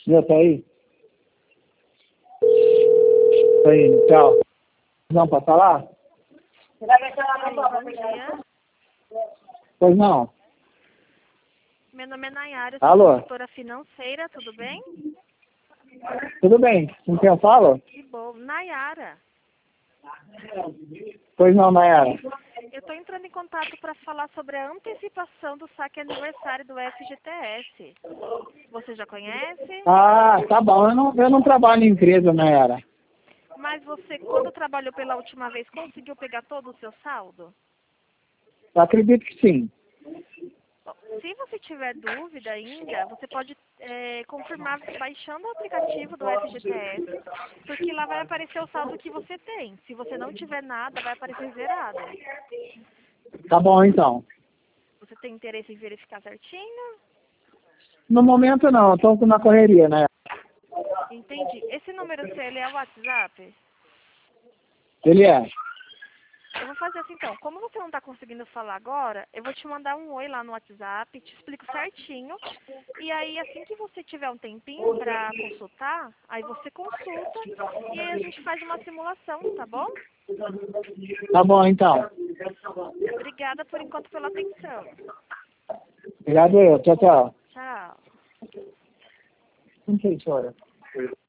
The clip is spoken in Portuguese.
Já tá aí? Tá aí, tchau. Não, pra falar? Alô, bom dia. Pois não. Meu nome é Nayara, eu sou Alô? consultora financeira, tudo bem? Tudo bem? Com quem eu falo? Que bom. Nayara, Pois não, Nayara. eu estou entrando em contato para falar sobre a antecipação do saque aniversário do FGTS. Você já conhece? Ah, tá bom. Eu não trabalho em empresa, Nayara. Mas você, quando trabalhou pela última vez, conseguiu pegar todo o seu saldo? Eu acredito que sim. Bom, se você tiver dúvida ainda, você pode confirmar baixando o aplicativo do FGTS, porque lá vai aparecer o saldo que você tem. Se você não tiver nada, vai aparecer zerado. Tá bom, então. Você tem interesse em verificar certinho? No momento não, eu tô na correria, né? Entendi. Esse número seu, ele é o WhatsApp? Ele é. Eu vou fazer assim então. Como você não está conseguindo falar agora, eu vou te mandar um oi lá no WhatsApp, te explico certinho. E aí, assim que você tiver um tempinho para consultar, aí você consulta e aí a gente faz uma simulação, tá bom? Tá bom, então. Obrigada por enquanto pela atenção. Obrigado eu. Tchau, tchau. Tchau. Não sei, senhora.